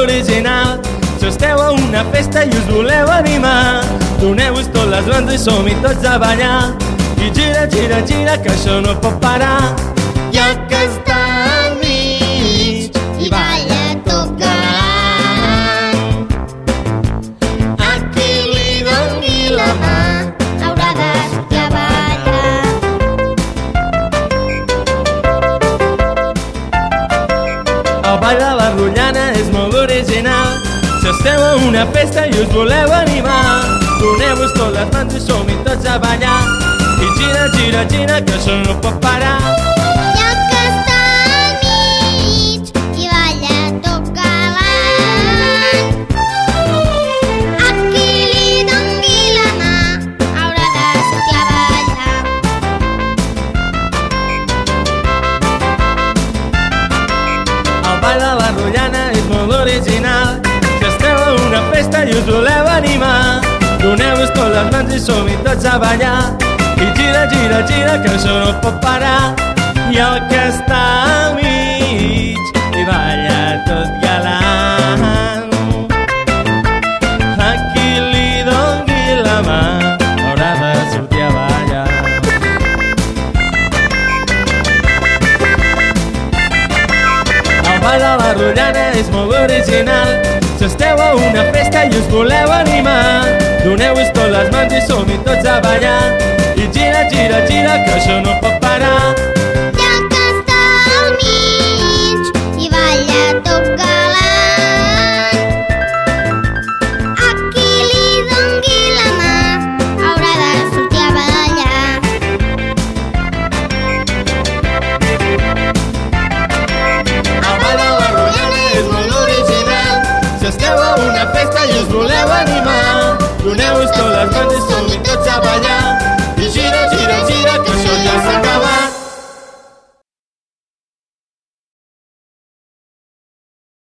original. Si esteu a una festa i us voleu animar, doneu-vos tot les mans i som-hi tots a ballar. I gira, gira, gira, que això no pot parar. I el que està al mig i balla tot galant, a qui li doni la mà haurà de sortir a ballar. El ball de la rotllana és molt original. Si esteu a una festa i us voleu animar, doneu-vos tot les mans i som-hi tots a ballar. I gira, gira, gira, que això no pot parar. I el que està al mig i balla tot galant, a qui li doni la mà haurà de sortir a ballar. El ball de la rotllana és molt original. Si esteu a una festa i us voleu animar, doneu-vos tot les mans i som-hi tots a ballar. I gira, gira, gira, que això no pot parar. I el que està al mig i balla tot galant, a qui li doni la mà haurà de sortir a ballar. El ball de la rotllana és molt original. Si esteu a una festa i us voleu animar, doneu-vos tot les mans i som-hi tots a ballar. I gira, gira, gira, que això no pot parar. I el que està al mig i balla tot galant, a qui li doni la mà haurà de sortir a ballar. El ball de la rotllana és molt original. Si esteu a una festa i us voleu animar, doneu-vos tot les mans i som-hi tots a ballar. I gira, gira, gira, que això ja s'acaba.